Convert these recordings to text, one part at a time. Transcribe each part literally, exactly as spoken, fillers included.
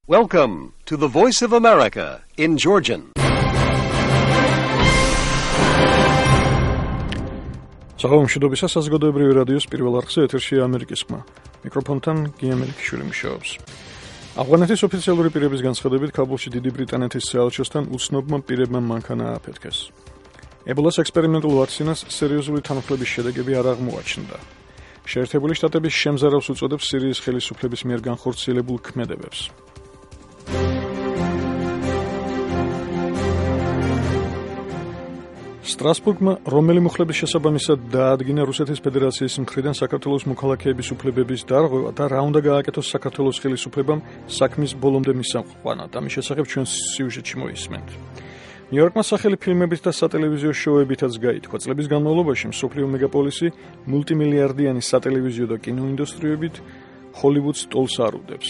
Welcome to the Voice of America in Georgian. Საღამომშვიდობისა საზოგადოებრივი რადიოს პირველ არხზე ეთერშია ამერიკის ხმა. მიკროფონთან გია მელიქიშვილი მუშაობს. ავღანეთის ოფიციალური პირების განცხადებით ქაბულში დიდი ბრიტანეთის საელჩოსთან უცნობმა პირებმა მანქანა ააფეთქეს. ებოლას ექსპერიმენტულ ვაქცინას სერიოზული თანხმობის შედეგები არ აღმოაჩნდა. შეერთებული შტატების შემზარავს უწოდებს სირიის ხელისუფლების მიერ განხორციელებულ ქმედებებს. სტრასბურგმა რომელი მუხლების შესაბამისად დაადგინა რუსეთის ფედერაციის მხრიდან საქართველოს მოქალაქეების უფლებების დარღვევა და რა უნდა გააკეთოს საქართველოს ხელისუფლებამ საქმის ბოლომდე მისამყარად. ამის შესახებ ჩვენ სიუჟეტში მოისმენთ. ნიუ-იორკმა სახელი ფილმებით და სატელევიზიო შოუებითაც გაითქვა. წლების განმავლობაში მსოფლიო მეგაპოლისი მულტიმილიარდიანი სატელევიზიო და კინოინდუსტრიებით ჰოლივუდს ტოლს არუდებს.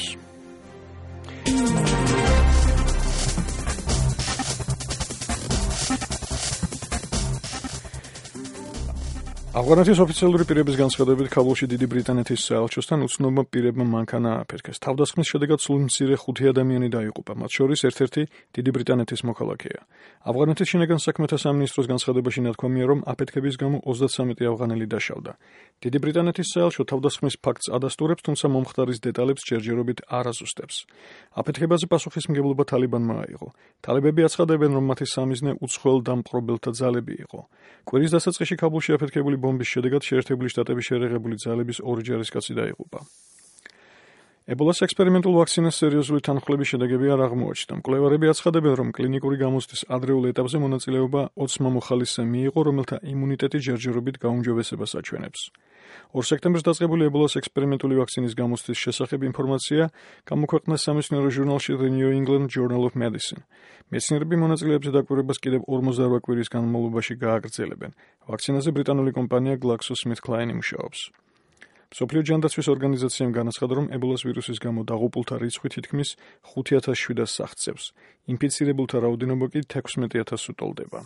ავღანეთის ოფიციალური პირების განცხადებით ქაბულში დიდი ბრიტანეთის საელჩოსთან უცნობმა პირებმა მანქანა ააფეთქეს. თავდასხმის შედეგად სულ მცირე ხუთი ადამიანი დაიღუპა, მათ შორის ერთ-ერთი დიდი ბრიტანეთის მოქალაქეა. ავღანეთის შინაგან საქმეთა სამინისტროს განცხადებაში ნათქვამია, რომ აფეთქების გამო ოცდათსამეტი ავღანელი დაშავდა. დიდი ბრიტანეთის საელჩო თავდასხმის ფაქტს ადასტურებს, თუმცა მომხდარის დეტალებს ჯერჯერობით არ აზუსტებს. აფეთქებაზე პასუხისმგებლობა თალიბანმა აიღო. თალებები აცხადებენ, რომ მათი სამიზნე უცხოელ დამპყრობელთა ძალები იყო. კვირის დასაწყისში ქაბულში აფეთქებული ბომბის შედეგად შეერთებული შტატების შერეღებული ძალების ორი ჯარისკაცი დაიღუპა. ებოლას ექსპერიმენტულ ვაქცინას სერიოზული თანხმობის შედეგები არ აღმოაჩნდა. მკვლევარები აცხადებენ, რომ კლინიკური გამოცდის ადრეულ ეტაპზე მონაწილეობა ოცმა მოხალისე მიიღო, რომელთა იმუნიტეტი ჯერჯერობით გაუმჯობესებას აჩვენებს. ორ სექტემბერს დაწყებული ებოლას ექსპერიმენტული ვაქცინის გამოცდის შესახებ ინფორმაცია გამოქვეყნდა სამეცნიერო ჟურნალში The New England Journal of Medicine. მეცნიერები მონაწილეებზე დაკვირვებას კიდევ ორმოცდაორვა კვირის განმავლობაში გააგრძელებენ. ვაქცინაზე ბრიტანული კომპანია GlaxoSmithKline მუშაობს. მსოფლიო ჯანდაცვის ორგანიზაციამ განაცხადა, რომ ებოლას ვირუსის გამო დაღუპულთა რიცხვი თითქმის ხუთი ათას შვიდას აღწევს. ინფიცირებულთა რაოდენობა კი თექვსმეტი ათასს უტოლდება.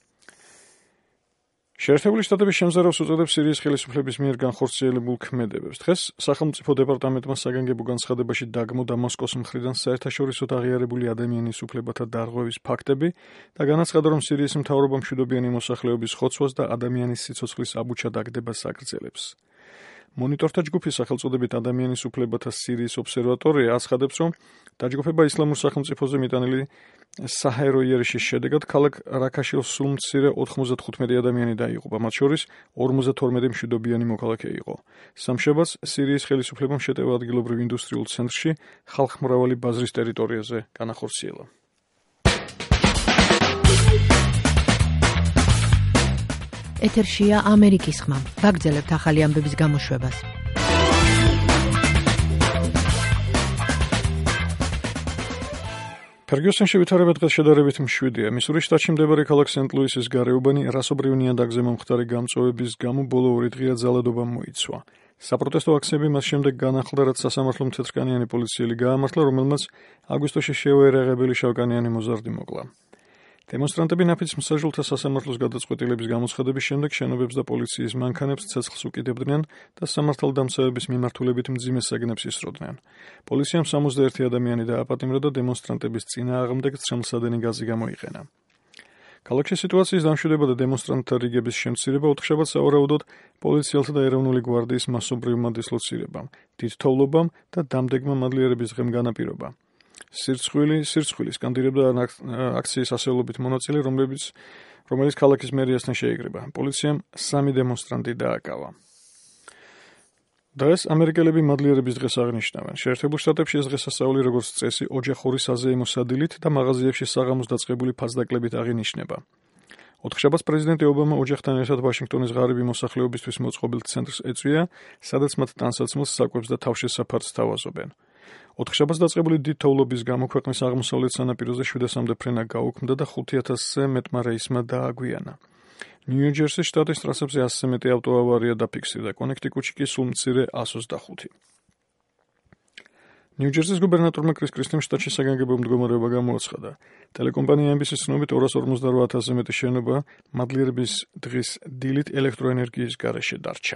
შეერთებული შტატების შემზარავს უწოდებს სირიის ხელისუფლების მიერ განხორციელებულ ქმედებებს. დღეს სახელმწიფო დეპარტამენტმა საგანგებო განცხადებაში დაგმო მოსკოს მხრიდან საერთაშორისოდ აღიარებული ადამიანის უფლებათა დარღვევის ფაქტები და განაცხადა, რომ სირიის მთავრობა მშვიდობიანი მოსახლეობის ხოცვას და ადამიანის სიცოცხლის აბუჩა დაგდებას აგრძელებს. მონიტორთა ჯგუფის სახელწოდებით ადამიანის უფლებათა სირიის ობსერვატორია აცხადებს, რომ დაჯგუფება ისლამურ სახელმწიფოზე მიტანილი საჰაერო იარიშის შედეგად ქალაქ რაქაშის სულ მცირე ოთხმოცდათხუთმეტი ადამიანი დაიღუპა, მათ შორის ორმოცდათორმეტი მშვიდობიანი მოქალაქე იყო. სამშაბათს სირიის ხელისუფლებამ შეტევა ადგილობრივ ინდუსტრიულ ცენტრში ხალხმრავალი ბაზრის ტერიტორიაზე განახორციელა. ეთერშია ამერიკის ხმა. ვაგრძელებთ ახალი ამბების გამოშვებას. ფერგიუსონში ვითარება დღეს შედარებით მშვიდია. მისურის შტატში მდებარე ქალაქ სენტ-ლუისის გარეუბანი რასობრივ ნიადაგზე მომხდარი გამწვევების გამო ბოლო ორი დღეა ძალადობა მოიცვა. საპროტესტო აქციები მას შემდეგ განახლდა, რაც სასამართლომ თეთრკანიანი პოლიციელი გაამართლა, რომელმაც აგვისტოში შეუერაღებელი შავკანიანი მოზარდი მოკლა. დემონსტრანტები ნაფიც მსაჯულთა სასამართლოს გადაწყვეტილების გამოცხადების შემდეგ შენობებს და პოლიციის მანქანებს ცეცხლს უკიდებდნენ და სამართალდამცავების მიმართულებით მძიმე საგნებს ისროდნენ. პოლიციამ სამოცდაერთი ადამიანი დააპატიმრა და დემონსტრანტების წინააღმდეგ ცხელსადენი გაზი გამოიყენა. ქალაქში სიტუაციის დამშვიდება და დემონსტრანტთა რიგების შემცირება ოთხშაბათს სავარაუდოდ პოლიციელთა და ეროვნული გვარდიის მასობრივმა დისლოცირებამ, დიდ თოვლობამ და დამდეგმა მადლიერების დღემ განაპირობა. სირცხვილი, სირცხვილი სკანდირებდა აქციის ასეულობით მონაწილე, რომლებიც რომელიც ქალაქის მერიასთან შეიკრიბა. პოლიციამ სამი დემონსტრანტი დააკავა. დღეს ამერიკელები მადლიერების დღეს აღნიშნავენ. შეერთებულ შტატებში ეს დღესასწაული როგორც წესი ოჯახური საზეიმო სადილით და მაღაზიებში საღამოს დაწყებული ფასდაკლებით აღინიშნება. ოთხშაბათს პრეზიდენტი ობამა ოჯახთან ერთად ვაშინგტონის ღარიბი მოსახლეობისთვის მოწყობილ ცენტრს ეწვია, სადაც მათ ტანსაცმელს, საკვებს და თავშესაფარს თავაზობენ. ოთხშაბათს დაწყებული დიდ თოვლობის გამო ქვეყნის აღმოსავლეთ სანაპიროზე შვიდასამდე ფრენა გაუქმდა და ხუთი ათასზე მეტმა რეისმა დააგვიანა. ნიუ-ჯერსის შტატის ტრასებზე ასზე მეტი ავტოავარია დაფიქსირდა, კონექტიკუტში კი სულ მცირე ას ოცდახუთი. ნიუ-ჯერსის გუბერნატორმა კრის კრისტიმ შტატში საგანგებო მდგომარეობა გამოაცხადა. ტელეკომპანია ემ ბი სის ცნობით ორას ორმოცდაორვა ათასზე მეტი შენობა მადლიერების დღის დილით ელექტროენერგიის გარეშე დარჩა.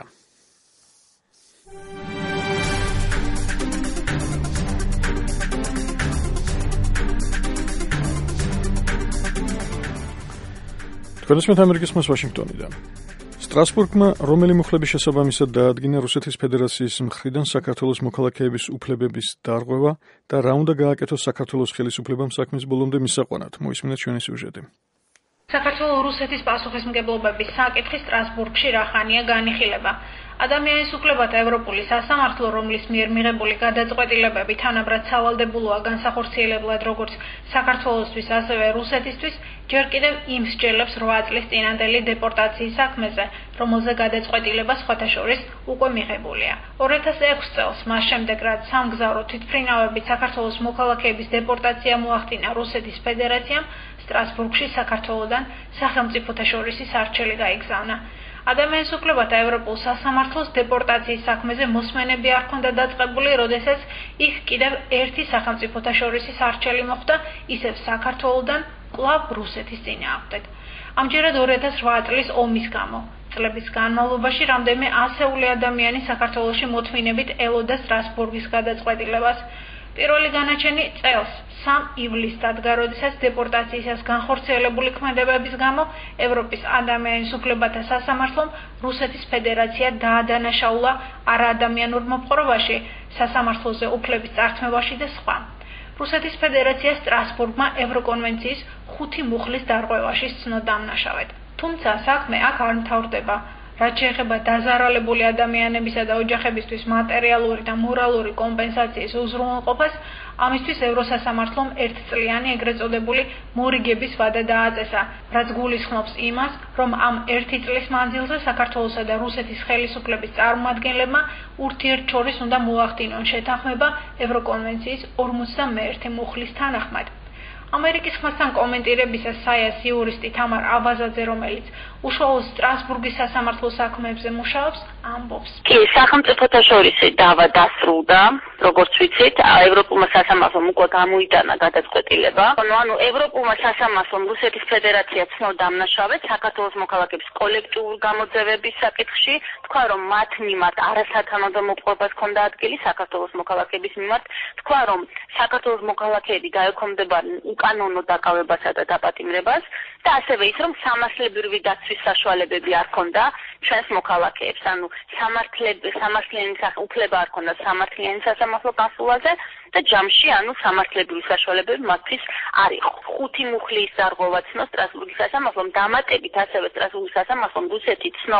თქვენს ამერიკის ხმას ვაშინგტონიდან. სტრასბურგმა რომელი მუხლების შესაბამისად დაადგინა რუსეთის ფედერაციის მხრიდან საქართველოს მოქალაქეების უფლებების დარღვევა და რა უნდა გააკეთოს საქართველოს ხელისუფლებამ საქმის ბოლომდე მისაყვანად. მოისმინეთ ჩვენი სიუჟეტი. საქართველოს რუსეთის პასუხისმგებლობების საკითხი სტრასბურგში რა ხანია განიხილება. ადამიანის უფლებათა ევროპული სასამართლო, რომლის მიერ მიღებული გადაწყვეტილებები თანაბრად სავალდებულოა განსახორციელებლად როგორც საქართველოსთვის, ასევე რუსეთისთვის, ჯერ კიდევ იმ მსჯელებს რვა წლის წინანდელი დეპორტაციის საქმეზე, რომელზე გადაწყვეტილება სხვათა შორის უკვე მიღებულია. ორი ათას ექვსი წელს, მას შემდეგ რაც სამგზავრო თვითმფრინავებით საქართველოს მოქალაქეების დეპორტაცია მოახდინა რუსეთის ფედერაციამ, სტრასბურგში საქართველოდან სახელმწიფოთა შორისი სარჩელი გაიგზავნა. ადამიანის უფლებათა ევროპულ სასამართლოს დეპორტაციის საქმეზე მოსმენები არ ჰქონდა დაწყებული, როდესაც იქ კიდევ ერთი სახელმწიფოთა შორისი სარჩელი მოხდა, ისევ საქართველოდან კვლავ რუსეთის წინააღმდეგ. ამჯერად ორი ათას რვა წლის ომის გამო. წლების განმავლობაში რამდენიმე ასეული ადამიანი საქართველოში მოთმინებით ელოდა სტრასბურგის გადაწყვეტილებას. პირველი განაჩენი წელს სამ ივლისს დადგა, როდესაც დეპორტაციისას განხორციელებული ქმედებების გამო ევროპის ადამიანის უფლებათა სასამართლომ რუსეთის ფედერაცია დაადანაშაულა არაადამიანურ მოპყრობაში, სასამართლოზე უფლების წართმევაში და სხვა. რუსეთის ფედერაცია სტრასბურგმა ევროკონვენციის ხუთი მუხლის დარღვევაში სცნო დამნაშავედ. თუმცა საქმე აქ არ მთავრდება. რაც შეეხება დაზარალებული ადამიანებისა და ოჯახებისთვის მატერიალური და მორალური კომპენსაციის უზრუნველყოფას, ამისთვის ევროსასამართლომ ერთწლიანი ეგრეთ წოდებული მორიგების ვადა დააწესა, რაც გულისხმობს იმას, რომ ამ ერთი წლის მანძილზე საქართველოსა და რუსეთის ხელისუფლების წარმომადგენლებმა ურთიერთშორის უნდა მოახდინონ შეთანხმება ევროკონვენციის ორმოცდამეერთე მუხლის თანახმად. ამერიკის ხმასთან კომენტირებისას საიას იურისტი თამარ აბაზაძე, რომელიც უშუალოდ სტრასბურგის სასამართლო საქმეებზე მუშაობს, ამბობს. კი, სახელმწიფოთა შორის დავა დასრულდა, როგორც ვიცით, ევროპულმა სასამართლომ უკვე გამოიტანა გადაწყვეტილება. ანუ ევროპულმა სასამართლომ რუსეთის ფედერაცია ცნო დამნაშავედ საქართველოს მოქალაქეების კოლექტიურ გამოძევების საკითხში, თქვა, რომ მათ მიმართ არასათანადო მოპყრობას ჰქონდა ადგილი საქართველოს მოქალაქეების მიმართ, თქვა, რომ საქართველოს მოქალაქეები გაექვემდებარნენ უკანონო დაკავებასა და დაპატიმრებას და ასევე ის, რომ სამართლებრივი დაცვის საშუალებები არ ჰქონდა ჩვენს მოქალაქეებს, ანუ სამართლები, სამართლიანი უფლება არ ჰქონდა სამართლიანი სასამართლო გასულაზე და ჯამში, ანუ სამართლებრივი საშუალებები მათთვის არ იყო. ხუთი მუხლის დარღვევა ცნო სტრასბურგის სასამართლომ, დამატებით ასევე სტრასბურგის სასამართლომ რუსეთი ცნო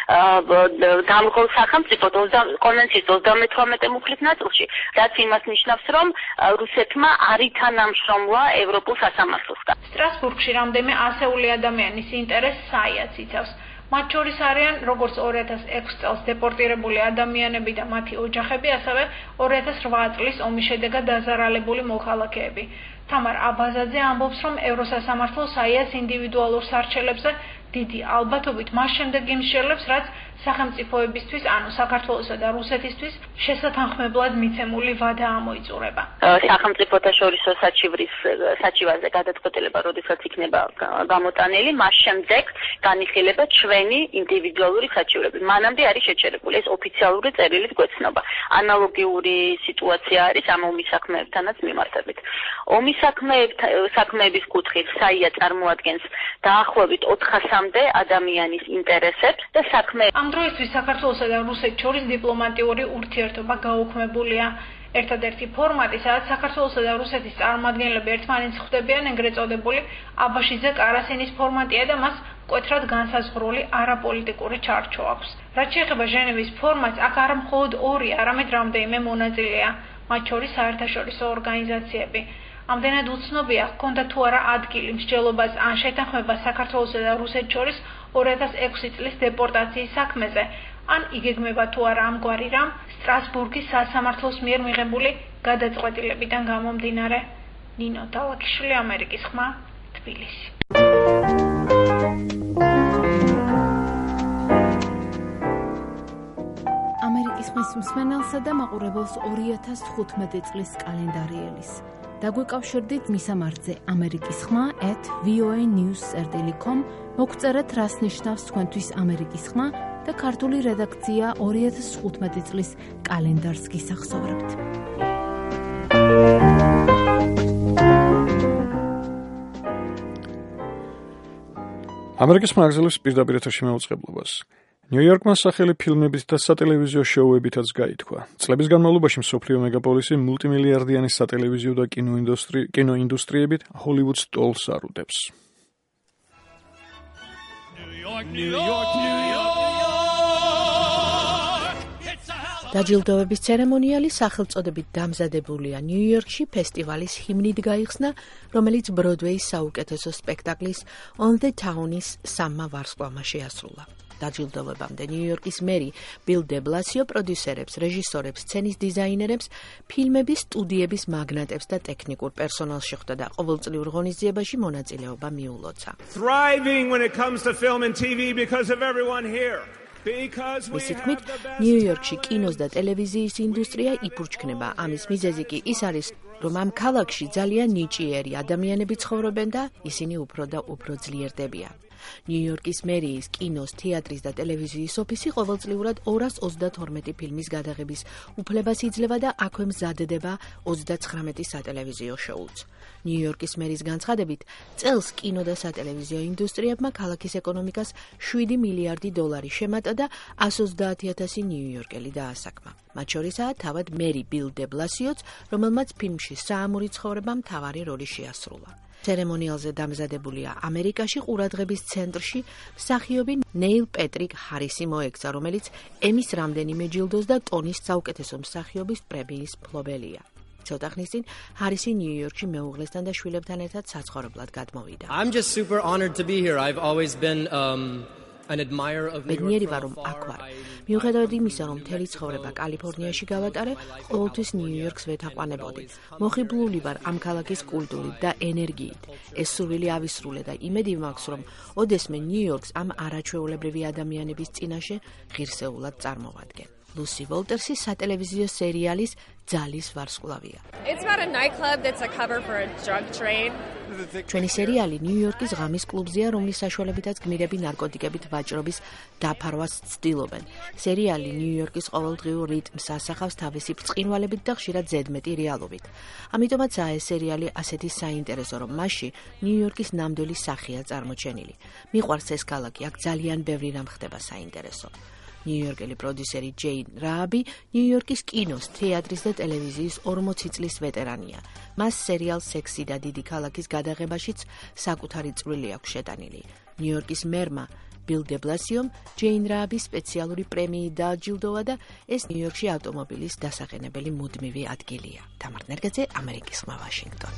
დამღოლ სახელმწიფო კონვენციის ოცდამეთვრამეტე მუხლის ნაწილში, რაც იმას ნიშნავს, რომ რუსეთმა არ ითანამშრომლა ევროპულ სასამართლოსთან. სტრასბურგში რამდენიმე ასეული ადამიანის ინტერესს საიაც იცავს. მათ შორის არიან როგორც ორი ათას ექვსი წელს დეპორტირებული ადამიანები და მათი ოჯახები, ასევე ორი ათას რვა წლის ომის შედეგად დაზარალებული მოქალაქეები. თამარ აბაზაძე ამბობს, რომ ევროსასამართლო საიას ინდივიდუალურ სარჩელებზე დიდი ალბათობით მას შემდეგ იმსჯელებს, რაც სახელმწიფოებისთვის, ანუ საქართველოსა და რუსეთისთვის შესათანხმებლად მიცემული ვადა ამოიწურება. სახელმწიფოთა შორისო საჩივრის საჩივარზე გადაწყვეტილება, როდესაც იქნება გამოტანილი, მას შემდეგ განიხილება ჩვენი ინდივიდუალური საჩივრები. მანამდე არის შეჩერებული ეს ოფიციალური წერილით გვეცნობა. ანალოგიური სიტუაცია არის ამ ომის საქმეებთანაც მიმართებით. ომის საქმეების კუთხით საია წარმოადგენს დაახლოებით ოთხასამდე ადამიანის ინტერესებს და საქმე ამ დროისთვის საქართველოსა და რუსეთს შორის დიპლომატიური ურთიერთობა გაუქმებულია. ერთადერთი ფორმატი, სადაც საქართველოსა და რუსეთის წარმომადგენლები ერთმანეთს ხვდებიან, ეგრეთ წოდებული აბაშიძე-კარასინის ფორმატია და მას მკვეთრად განსაზღვრული არაპოლიტიკური ჩარჩო აქვს. რაც შეეხება ჟენევის ფორმატს, აქ არა მხოლოდ ორი, არამედ რამდენიმე მონაწილეა, მათ შორის საერთაშორისო ორგანიზაციები. ამდენად უცნობია, ჰქონდა თუ არა ადგილი მსჯელობას ან შეთანხმებას საქართველოსა და რუსეთს შორის ორი ათას ექვსი წლის დეპორტაციის საქმეზე, ან იგეგმება თუ არა ამგვარი რამ სტრასბურგის სასამართლოს მიერ მიღებული გადაწყვეტილებიდან გამომდინარე. ნინო დალაკიშვილი, ამერიკის ხმა, თბილისი. ამერიკის ხმის მსმენელსა და მაყურებელს ორი ათას თხუთმეტი წლის კალენდარი ელის. დაგვეკავშირდით მისამართზე ამერიკის ხმა at v o a news წერტილი com, მოგწერეთ რას ნიშნავს თქვენთვის ამერიკის ხმა და ქართული რედაქცია ორი ათას თხუთმეტი წლის კალენდარს გისახსოვრებთ. ამერიკის მაგზელებს პირდაპირ ეთერში მეუწყებლობას. ნიუ-იორკმა სახელი ფილმებით და სატელევიზიო შოუებითაც გაითქვა. წლების განმავლობაში მსოფლიო მეგაპოლისი მულტიმილიარდიანი სატელევიზიო და კინოინდუსტრი კინოინდუსტრიებით ჰოლივუდს ტოლს არუდებს. დაჯილდოების ცერემონიალი სახელწოდებით დამზადებულია ნიუ-იორკში ფესტივალის ჰიმნით გაიხსნა, რომელიც ბროდვეის საუკეთესო სპექტაკლის On the Town-ის სამმა ვარსკვლავმა შეასრულა. დაჯილდოვებამდე ნიუ-იორკის მერი ბილ დე ბლასიო პროდიუსერებს, რეჟისორებს, სცენის დიზაინერებს, ფილმების სტუდიების მაგნატებს და ტექნიკურ პერსონალს შეხვდა და ყოველწლიურ ღონისძიებაში მონაწილეობა მიულოცა. Thriving when it comes to film and T V because of everyone here. მისი თქმით, ნიუ-იორკში კინოს და ტელევიზიის ინდუსტრია იფურჩქნება. ამის მიზეზი კი ის არის, რომ ამ ქალაქში ძალიან ნიჭიერი ადამიანები ცხოვრობენ და ისინი უფრო და უფრო ძლიერდებიან. ნიუ-იორკის მერიის კინოს, თეატრის და ტელევიზიის ოფისი ყოველწლიურად ორას ოცდათორმეტი ფილმის გადაღების უფლებას იძლევა და აქვე მზადდება ოცდაცხრამეტი სატელევიზიო შოუც. ნიუ-იორკის მერის განცხადებით, წელს კინო და სატელევიზიო ინდუსტრიებმა ქალაქის ეკონომიკას შვიდი მილიარდი დოლარი შემატა და εκατს ოცდაათი ათასი ნიუ-იორკელი დაასაქმა. მათ შორისაა თავად მერი ბილ დე ბლასიოც, რომელმაც ფილმში საამური ცხოვრება მთავარი როლი შეასრულა. ცერემონიალზე დამზადებულია ამერიკაში ყურადღების ცენტრში მსახიობი ნეილ პეტრიკ ჰარისი მოექცა, რომელიც ემის რამდენიმე ჯილდოს და ტონის საუკეთესო მსახიობის პრემიის მფლობელია. ცოტა ხნის წინ ჰარისი ნიუ-იორკში მეუღლესთან და შვილებთან ერთად საცხოვრებლად გადმოვიდა. I'm just super honored to be here. I've always been um an admirer of New York. მეგნიერი ვარ, რომ აქ ვარ. მიუხედავად იმისა, რომ მთელი ცხოვრება კალიფორნიაში გავატარე, ყოველთვის ნიუ-იორკს ვეთაყვანებოდი. მოხიბლული ვარ ამ ქალაქის კულტურით და ენერგიით. ეს სურვილი ავისრულე და იმედი მაქვს, რომ ოდესმე ნიუ-იორკს ამ არაჩვეულებრივი ადამიანების წინაშე ღირსეულად წარმოვადგენ. ლუსი ვოლტერსი სატელევიზიო სერიალის ძალის ვარსკვლავია. It's about a nightclub that's a cover for a drug trade. ჩვენი სერიალი ნიუ-იორკის ღამის კლუბზეა, რომლის საშუალებითაც გმირები ნარკოტიკებით ვაჭრობის დაფარვას ცდილობენ. სერიალი ნიუ-იორკის ყოველდღიურ რიტმს ასახავს თავისი ბრწყინვალებით და ხშირად ზედმეტი რეალობით. ამიტომაცაა ეს სერიალი ასეთი საინტერესო, რომ მასში ნიუ-იორკის ნამდვილი სახეა წარმოჩენილი. მიყვარს ეს ქალაქი, აქ ძალიან ბევრი რამ ხდება საინტერესო. ნიუ-იორკელი პროდიუსერი ჯეინ რააბი ნიუ-იორკის კინოს, თეატრის და ტელევიზიის ორმოცი წლის ვეტერანია. მას სერიალ სექსი და დიდი ქალაქის გადაღებაშიც საკუთარი წვლილი აქვს შეტანილი. ნიუ-იორკის მერმა ბილ დე ბლასიომ ჯეინ რააბის სპეციალური პრემიით დააჯილდოვა და ეს ნიუ-იორკში ავტომობილის დასაყენებელი მუდმივი ადგილია. თამარ ნერგაძე, ამერიკის ხმა, ვაშინგტონი.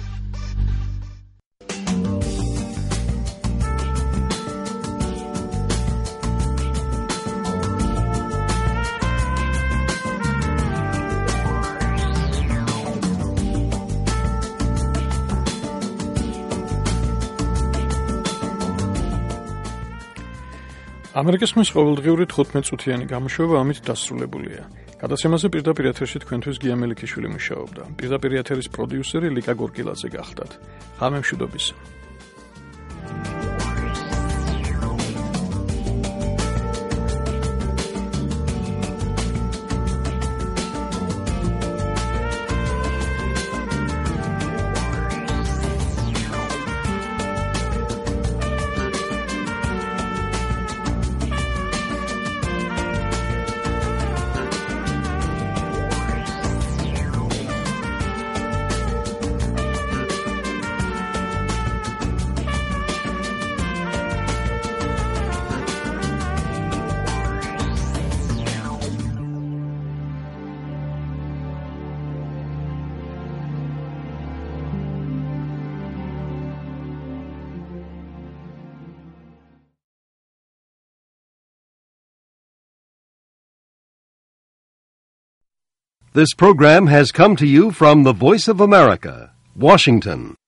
ამერიკის ხმის ყოველდღიური თხუთმეტ წუთიანი გამოშვება ამით დასრულებულია. გადაცემაზე პირდაპირ ეთერში თქვენთვის გია მელიქიშვილი მუშაობდა. პირდაპირ ეთერის პროდიუსერი ლიკა გორკილაძე გახდათ. ღამე მშვიდობისა. This program has come to you from the Voice of America, Washington.